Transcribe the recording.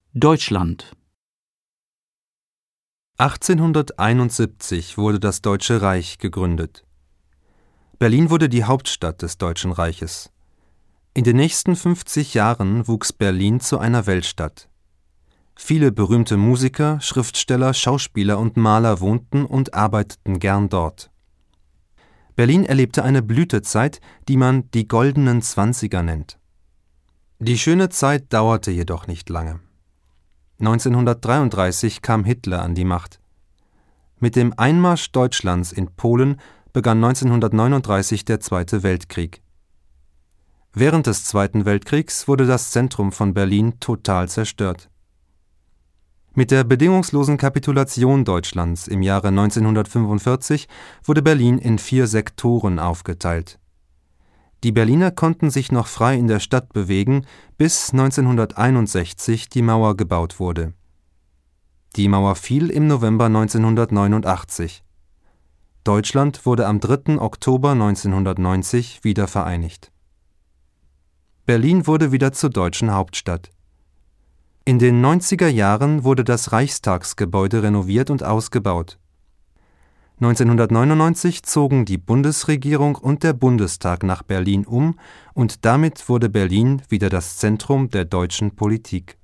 Deutschland. 1871 wurde das Deutsche Reich gegründet. Berlin wurde die Hauptstadt des Deutschen Reiches. In den nächsten 50 Jahren wuchs Berlin zu einer Weltstadt. Viele berühmte Musiker, Schriftsteller, Schauspieler und Maler wohnten und arbeiteten gern dort. Berlin erlebte eine Blütezeit, die man die Goldenen Zwanziger nennt. Die schöne Zeit dauerte jedoch nicht lange. 1933 kam Hitler an die Macht. Mit dem Einmarsch Deutschlands in Polen begann 1939 der Zweite Weltkrieg. Während des Zweiten Weltkriegs wurde das Zentrum von Berlin total zerstört. Mit der bedingungslosen Kapitulation Deutschlands im Jahre 1945 wurde Berlin in 4 Sektoren aufgeteilt. Die Berliner konnten sich noch frei in der Stadt bewegen, bis 1961 die Mauer gebaut wurde. Die Mauer fiel im November 1989. Deutschland wurde am 3. Oktober 1990 wieder vereinigt. Berlin wurde wieder zur deutschen Hauptstadt. In den 90er Jahren wurde das Reichstagsgebäude renoviert und ausgebaut. 1999 zogen die Bundesregierung und der Bundestag nach Berlin um und damit wurde Berlin wieder das Zentrum der deutschen Politik.